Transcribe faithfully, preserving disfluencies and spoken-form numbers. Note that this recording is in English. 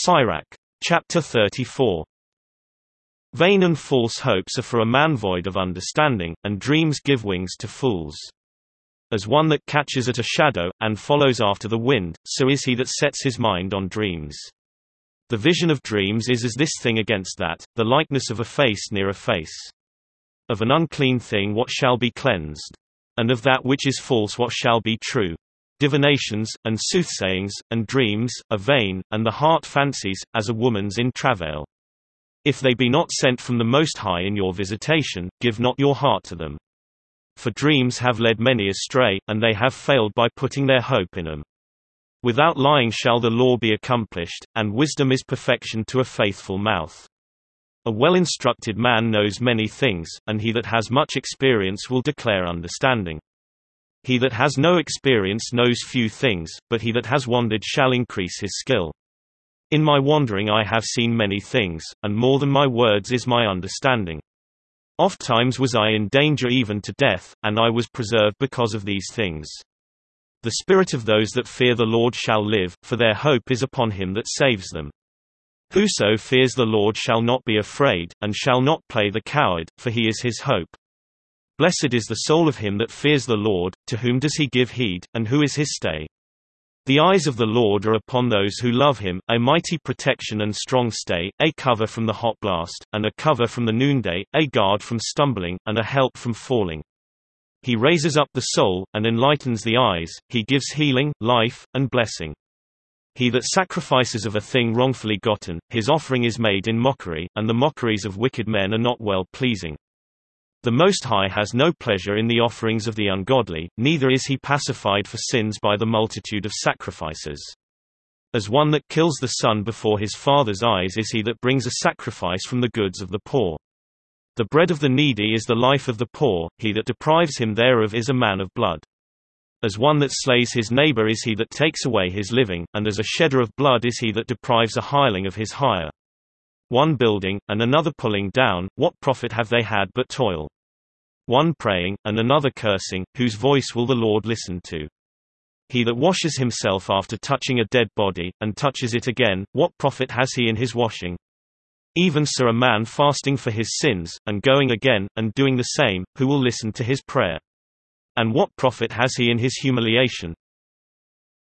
Sirach. Chapter thirty-four. Vain and false hopes are for a man void of understanding, and dreams give wings to fools. As one that catches at a shadow, and follows after the wind, so is he that sets his mind on dreams. The vision of dreams is as this thing against that, the likeness of a face near a face. Of an unclean thing what shall be cleansed? And of that which is false what shall be true? Divinations, and soothsayings, and dreams, are vain, and the heart fancies, as a woman's in travail. If they be not sent from the Most High in your visitation, give not your heart to them. For dreams have led many astray, and they have failed by putting their hope in them. Without lying shall the law be accomplished, and wisdom is perfection to a faithful mouth. A well-instructed man knows many things, and he that has much experience will declare understanding. He that has no experience knows few things, but he that has wandered shall increase his skill. In my wandering I have seen many things, and more than my words is my understanding. Ofttimes was I in danger even to death, and I was preserved because of these things. The spirit of those that fear the Lord shall live, for their hope is upon him that saves them. Whoso fears the Lord shall not be afraid, and shall not play the coward, for he is his hope. Blessed is the soul of him that fears the Lord, to whom does he give heed, and who is his stay. The eyes of the Lord are upon those who love him, a mighty protection and strong stay, a cover from the hot blast, and a cover from the noonday, a guard from stumbling, and a help from falling. He raises up the soul, and enlightens the eyes, he gives healing, life, and blessing. He that sacrifices of a thing wrongfully gotten, his offering is made in mockery, and the mockeries of wicked men are not well pleasing. The Most High has no pleasure in the offerings of the ungodly, neither is he pacified for sins by the multitude of sacrifices. As one that kills the son before his father's eyes is he that brings a sacrifice from the goods of the poor. The bread of the needy is the life of the poor, he that deprives him thereof is a man of blood. As one that slays his neighbor is he that takes away his living, and as a shedder of blood is he that deprives a hireling of his hire. One building, and another pulling down, what profit have they had but toil? One praying, and another cursing, whose voice will the Lord listen to? He that washes himself after touching a dead body, and touches it again, what profit has he in his washing? Even so a man fasting for his sins, and going again, and doing the same, who will listen to his prayer? And what profit has he in his humiliation,